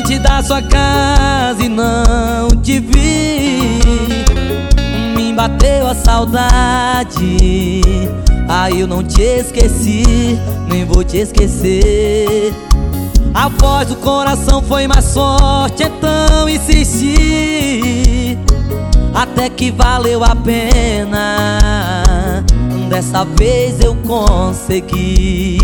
frente da sua casa e não te vi. Me bateu a saudade, aí eu não te esqueci, nem vou te esquecer. A voz do coração foi mais forte, então insisti, até que valeu a pena. Dessa vez eu consegui.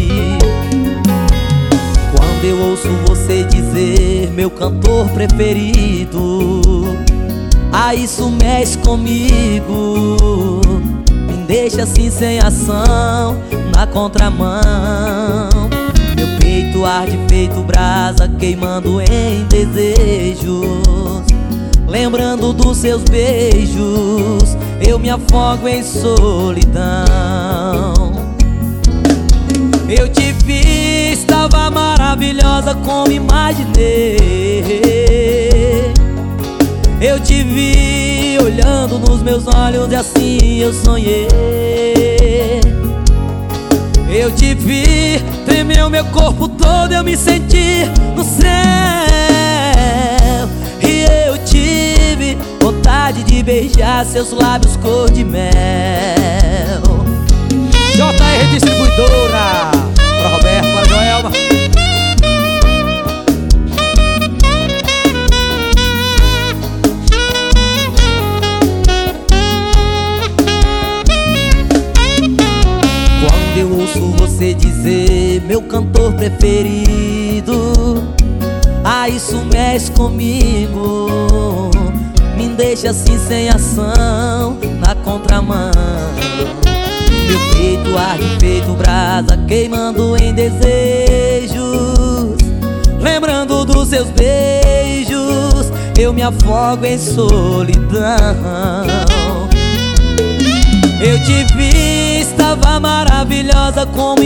Quando eu ouço você dizer meu cantor preferido, isso mexe comigo, me deixa assim sem ação, na contramão. Meu peito arde feito brasa, queimando em desejos. Lembrando dos seus beijos, eu me afogo em solidão. Eu te vi, estava maravilhosa como imaginei. Eu te vi olhando nos meus olhos e assim eu sonhei. Eu te vi, tremeu meu corpo todo, eu me senti no céu. E eu tive vontade de beijar seus lábios cor de mel. JR Distribuidora, para Roberto, para Joelma. Quando eu ouço você dizer meu cantor preferido, isso mexe comigo, me deixa assim sem ação, na contramão. Meu peito arde feito brasa, queimando em desejos. Lembrando dos seus beijos, eu me afogo em solidão. Eu te vi, estava maravilhosa como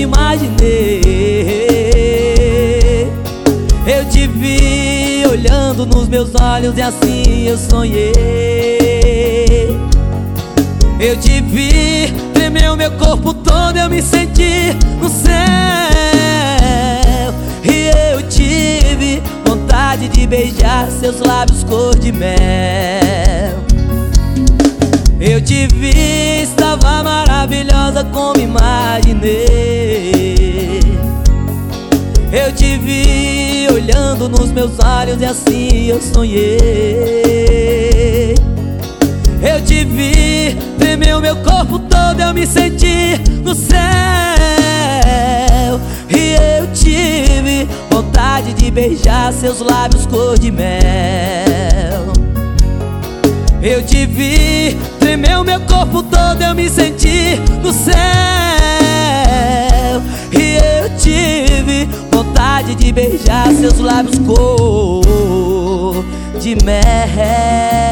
imaginei. Eu te vi olhando nos meus olhos e assim eu sonhei. Eu te vi, tremeu meu corpo todo, eu me senti no céu. E eu tive vontade de beijar seus lábios cor de mel. Eu te vi, estava maravilhosa como imaginei. Eu te vi olhando nos meus olhos e assim eu sonhei. Eu te vi, tremeu meu corpo todo, eu me senti no céu. E eu tive vontade de beijar seus lábios cor de mel. Eu te vi, tremeu meu corpo todo, eu me senti no céu. E eu tive vontade de beijar seus lábios cor de mel.